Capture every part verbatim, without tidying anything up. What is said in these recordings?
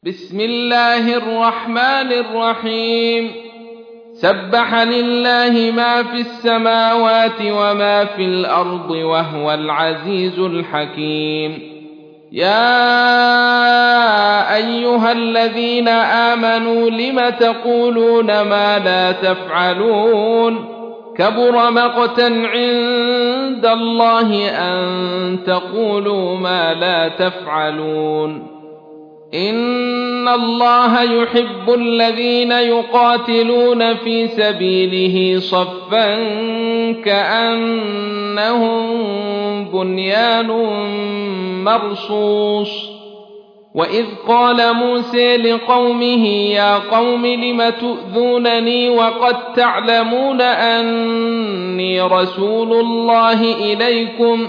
بسم الله الرحمن الرحيم سبح لله ما في السماوات وما في الأرض وهو العزيز الحكيم. يا أيها الذين آمنوا لم تقولون ما لا تفعلون كبر مقتا عند الله أن تقولوا ما لا تفعلون. إن الله يحب الذين يقاتلون في سبيله صفا كأنهم بنيان مرصوص. وإذ قال موسى لقومه يا قوم لم تؤذونني وقد تعلمون أني رسول الله إليكم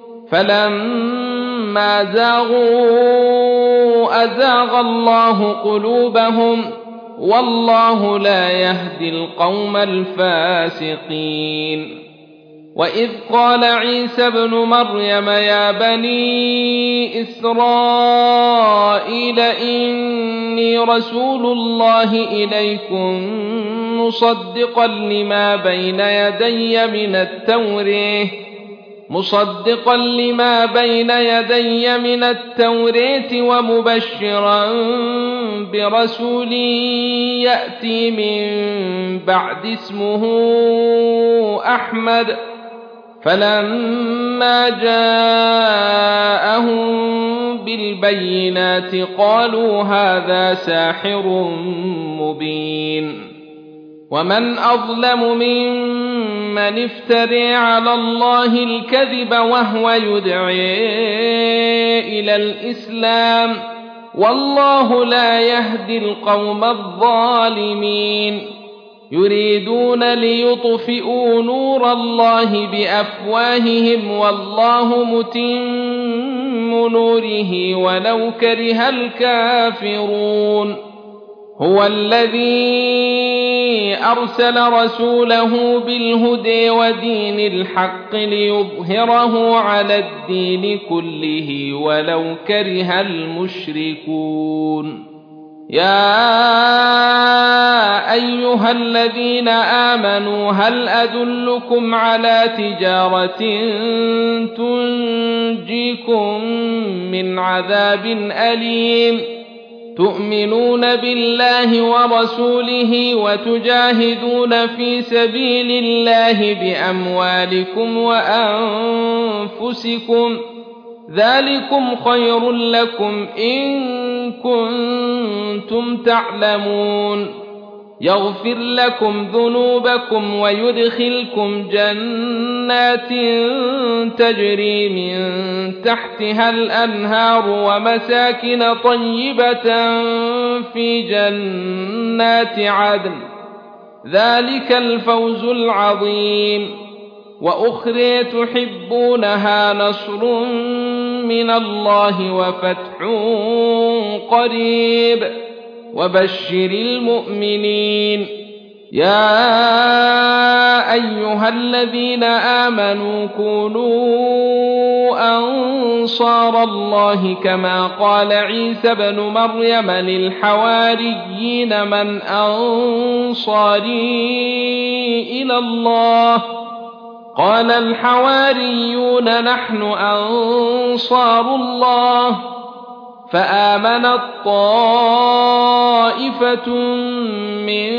فلما زاغوا أزاغ الله قلوبهم والله لا يهدي القوم الفاسقين. وإذ قال عيسى ابن مريم يا بني إسرائيل إني رسول الله إليكم مصدقا لما بين يدي من التوراة مصدقا لما بين يدي من التوراة ومبشرا برسول يأتي من بعد اسمه أحمد. فلما جاءهم بالبينات قالوا هذا ساحر مبين. ومن أظلم ممن افترى على الله الكذب وهو يدعي إلى الإسلام والله لا يهدي القوم الظالمين. يريدون ليطفئوا نور الله بأفواههم والله متم نوره ولو كره الكافرون. هو الذي أرسل رسوله بالهدى ودين الحق ليظهره على الدين كله ولو كره المشركون. يا أيها الذين آمنوا هل أدلكم على تجارة تنجيكم من عذاب أليم تؤمنون بالله ورسوله وتجاهدون في سبيل الله بأموالكم وأنفسكم ذلكم خير لكم إن كنتم تعلمون. يغفر لكم ذنوبكم ويدخلكم جنات تجري من تحتها الأنهار ومساكن طيبة في جنات عدن ذلك الفوز العظيم. وأخرى تحبونها نصر من الله وفتح قريب وبشر المؤمنين. يا أيها الذين آمنوا كونوا أنصار الله كما قال عيسى ابن مريم للحواريين من أنصاري إلى الله قال الحواريون نحن أنصار الله. فآمنت طائفة من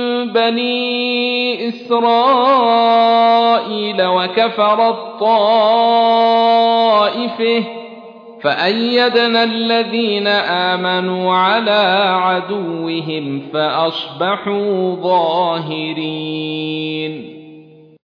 بني إسرائيل وكفرت طائفة فأيدنا الذين آمنوا على عدوهم فأصبحوا ظاهرين.